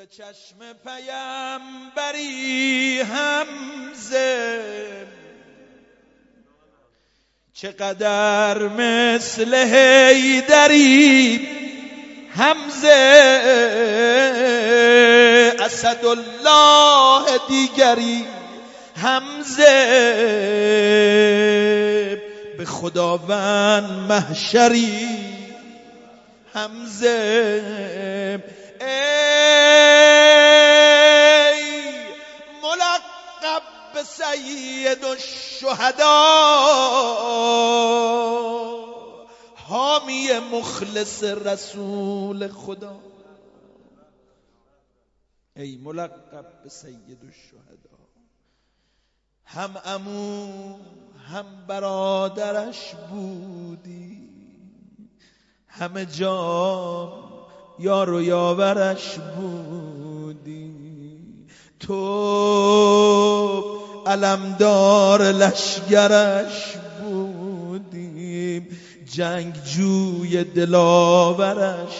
نور چشم پیامبری حمزه، چقدر مثل حیدری حمزه، اسدالله دیگری حمزه، به خداوند محشری حمزه. ای ملقب به سید الشهدا، حامی مخلص رسول خدا. ای ملقب به سید الشهدا، هم عمو هم برادرش بودی، همه جا یار و یاورش بودی، تو علمدار لشگرش بودی، جنگجوی دلاورش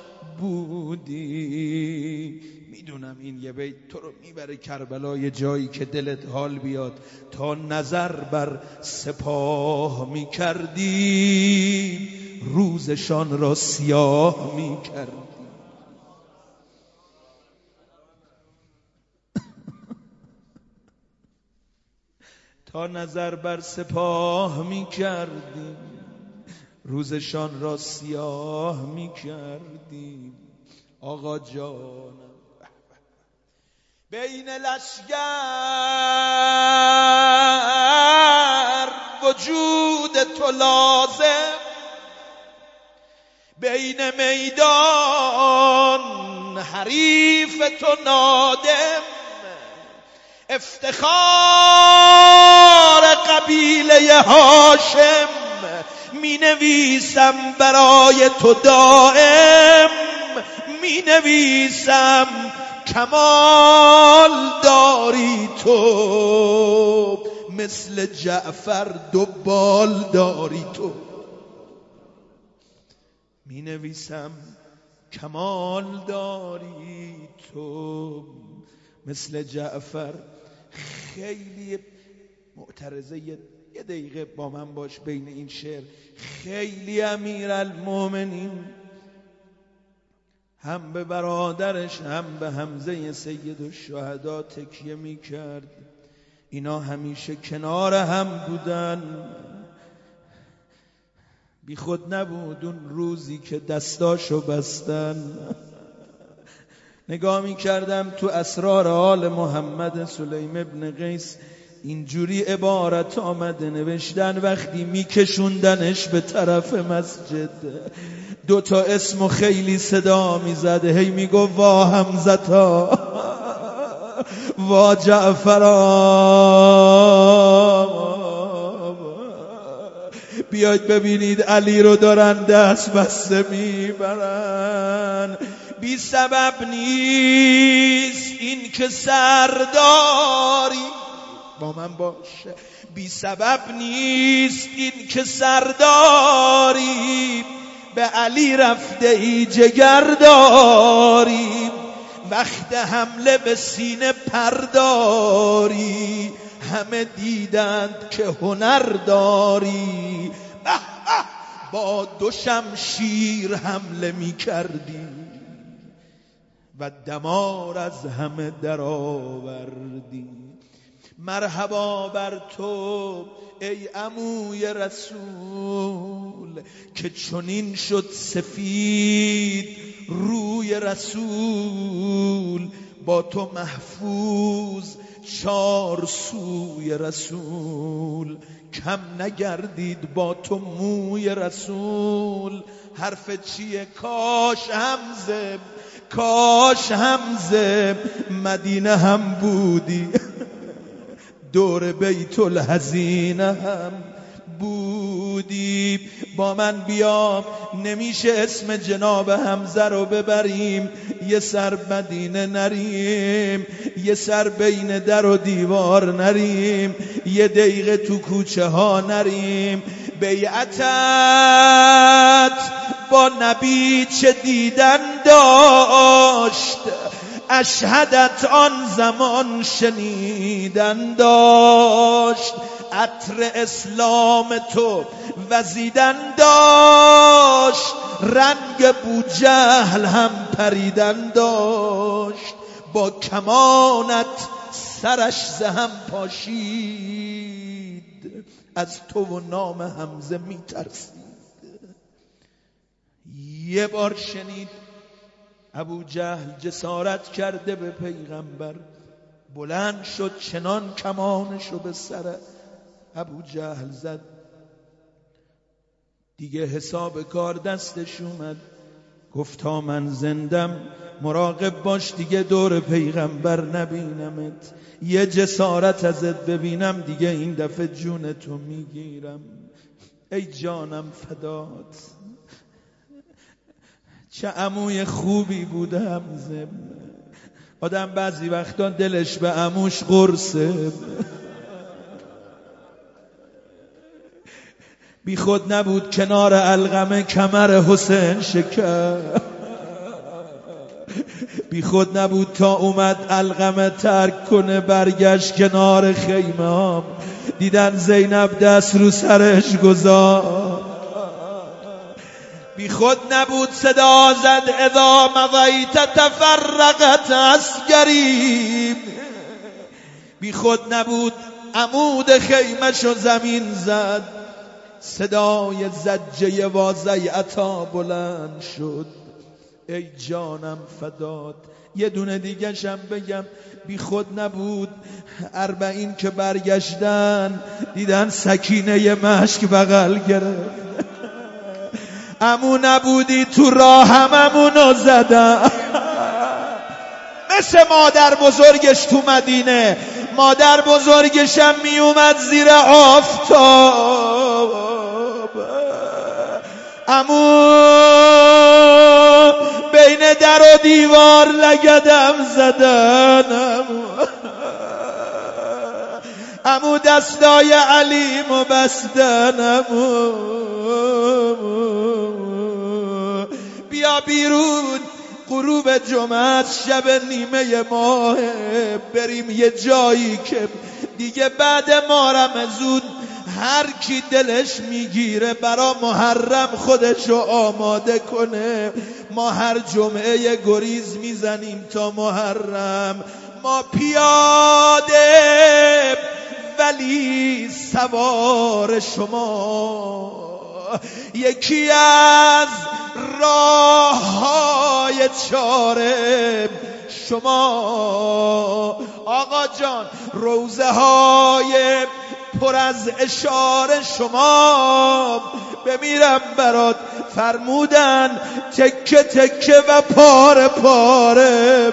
بودی. میدونم این یه بیت تو رو میبره کربلا، یه جایی که دلت حال بیاد. تا نظر بر سپاه میکردی، روزشان را سیاه میکردی. تا نظر بر سپاه میکردی، روزشان را سیاه میکردی. آقا جانم بین لشگر وجود تو لازم، بین میدان حریف تو نادم، افتخار قبیله هاشم، می نویسم برای تو دائم، می نویسم کمال داری تو، مثل جعفر دو بال داری تو. می نویسم کمال داری تو، مثل جعفر. خیلی معترضه، یه دقیقه با من باش بین این شعر. خیلی امیرالمومنین هم به برادرش هم به حمزه سید الشهدا تکیه می کرد. اینا همیشه کنار هم بودن. بی خود نبود اون روزی که دستاشو بستن. نگاه می کردم تو اسرار آل محمد. سلیم ابن قیس اینجوری عبارت آمده نوشتن وقتی می کشوندنش به طرف مسجد، دوتا اسمو خیلی صدا می زده، هی می گفت وا حمزتا، وا جعفرا، بیاید ببینید علی رو دارن دست بسته میبرن. بی سبب نیست این که سرداری، با من باشه، بی سبب نیست این که سرداری، به علی رفته ای جگرداری، وقت حمله به سینه پرداری، همه دیدند که هنر داری. با دو شمشیر حمله می کردی و دمار از همه در آوردی. مرحبا بر تو ای عموی رسول، که چنین شد سفید روی رسول، با تو محفوظ چار سوی رسول، کم نگردید با تو موی رسول. حرف چیه؟ کاش حمزه، کاش حمزه مدینه هم بودی، دور بیت الحزینه هم بودی. با من بیا، نمیشه اسم جناب حمزه رو ببریم یه سر مدینه نریم، یه سر بین در و دیوار نریم، یه دقیقه تو کوچه ها نریم. بیعتت با نبی چه دیدن داشت، اشهدت آن زمان شنیدن داشت، عطر اسلام تو وزیدن داشت، رنگ بوجهل هم پریدن داشت، با کمانت سرش ز هم پاشید، از تو و نام حمزه میترسید. یه بار شنید ابو جهل جسارت کرده به پیغمبر، بلند شد چنان کمانشو به سر ابو جهل زد، دیگه حساب کار دستش اومد، گفت تا من زندم مراقب باش دیگه دور پیغمبر نبینمت، یه جسارت ازت ببینم دیگه این دفعه جون تو میگیرم. ای جانم فدات، چه عموی خوبی بوده حمزه. آدم بعضی وقتا دلش به عموش قرصه. بی خود نبود کنار علقمه کمر حسین شکر، بی خود نبود تا اومد علقمه ترک کنه برگشت کنار خیمه ها، دیدن زینب دست رو سرش گذاشت. بی خود نبود صدا زد اذا مضیت تفرقت عسکری، بی خود نبود عمود خیمه‌شو زمین زد، صدای زجه واضح عطا بلند شد. ای جانم فدات. یه دونه دیگه شم بگم، بی خود نبود 40 که برگشتن دیدن سکینه مشک بغل گرفت، عمو نبودی تو راه هممونو زدن. مثل مادر بزرگش تو مدینه، مادر بزرگشم می اومد زیر آفتاب، عمو بین در و دیوار لگدم زدن، عمو دستای علیمو بستن، بیا بیرون غروب جمعه شب نیمه ماه، بریم یه جایی که دیگه بعد ما رمضون هر کی دلش میگیره برا محرم خودشو آماده کنه. ما هر جمعه یه گریز میزنیم تا محرم، ما پیاده ولی سوار شما، یکی از راههای چاره شما. آقا جان روزه های پر از اشاره شما، بمیرم برات فرمودن تکه تکه و پاره پاره.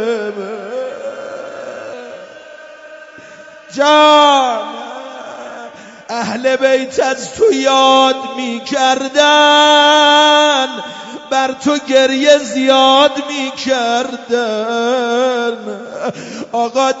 جان اهل بیت از تو یاد می کردن، بر تو گریه زیاد می کردن. آقا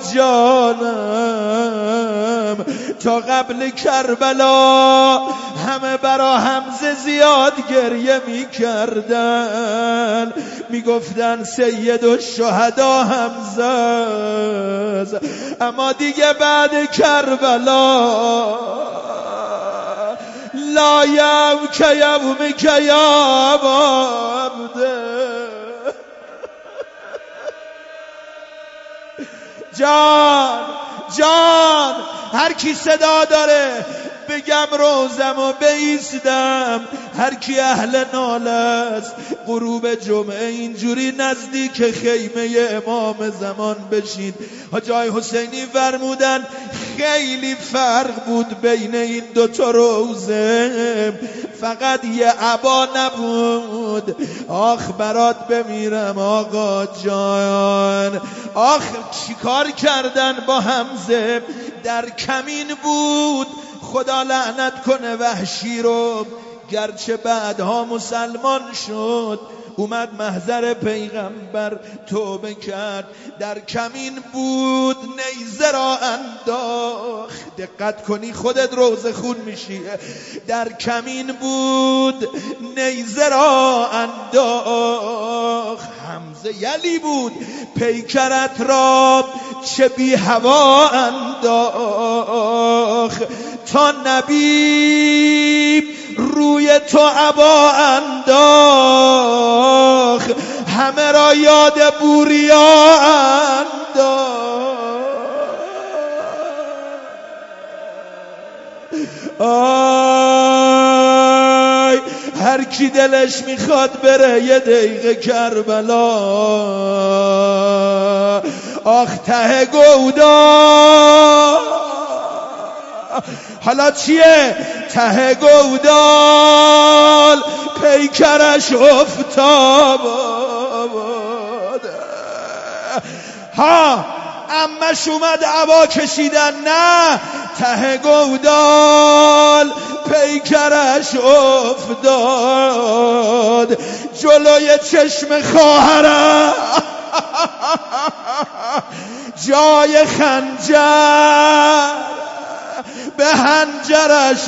جانم تا قبل کربلا همه برا حمزه زیاد گریه می کردن، می گفتن سید الشهدا حمزه است، اما دیگه بعد کربلا لا یوم که یوم که یا عبده. جان جان هر کی صدا داره بگم روزم و بیستم، هر کی اهل ناله است غروب جمعه اینجوری نزدیک خیمه امام زمان بشید. حاج آقای حسینی فرمودن خیلی فرق بود بین این دوتا روزه، فقط یه عبا نبود. آخ برات بمیرم آقا جان، آخ چیکار کردن با حمزه، در کمین بود. خدا لعنت کنه وحشی رو، گرچه بعدها مسلمان شد اومد محضر پیغمبر توبه کرد، در کمین بود نیزه را انداخت. دقت کنی خودت روزه خون میشی. در کمین بود نیزه را انداخت. حمزه یلی بود پیکرت را چه بی هوا انداخت. تا نبی روی تو عبا انداخت، همه را یاد بوریا انداخت. آی هر کی دلش میخواد بره یه دقیقه کربلا، آخ ته گودا حالا چیه؟ ته گودال پیکرش افتاد. ها عمش اومد عبا کشیدن، نه ته گودال پیکرش افتاد. جلوی چشم خواهرم جای خنجر به هنجرش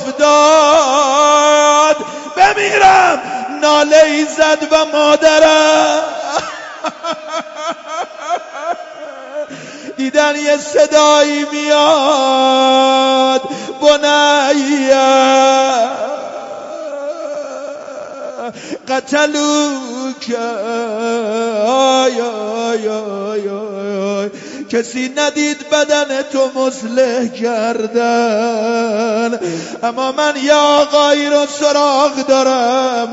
افتاد. بمیرم ناله ای زد و مادرم دیدن یه صدایی میاد، بنیه قتلوک. آی آی آی آی کسی ندید بدن تو مصلح کردن، اما من یه آقایی رو سراغ دارم.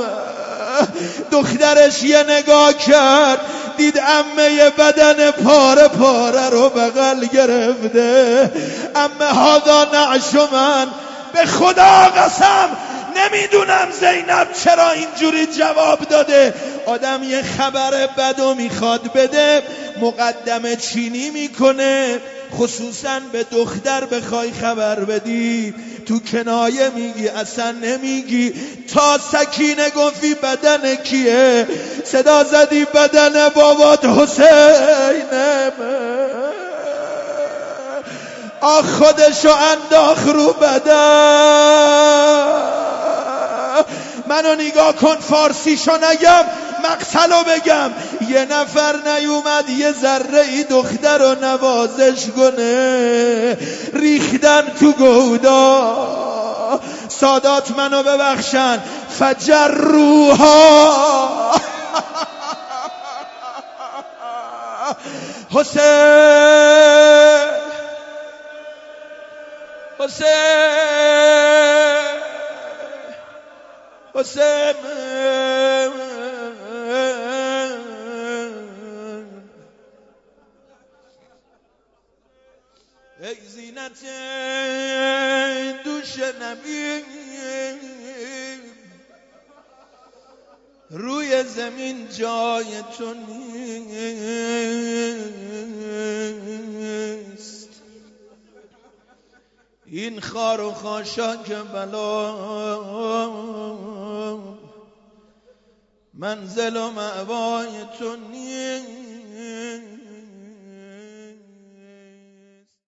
دخترش یه نگاه کرد دید عمه بدن پاره پاره رو بغل گرفته. عمه هادا نعش من، به خدا قسم نمیدونم زینب چرا اینجوری جواب داده. آدم یه خبر بدو میخواد بده مقدمه چینی میکنه، خصوصا به دختر بخوای خبر بدی تو کنایه میگی، اصلا نمیگی. تا سکینه گفتی بدن کیه، صدا زدی بدن بابات حسینه. آخ خودشو انداخ رو بدن. منو نگاه کن فارسیشو نگم مقتلو بگم. یه نفر نیومد یه ذره ای دختر رو نوازش کنه، ریختن تو گودا. سادات منو ببخشن فجروها حسین حسین حسین ای زینت دوش نبی روی زمین جای تو نیست. این خار و خاشاک بلا منزل و مأوای تو نیست.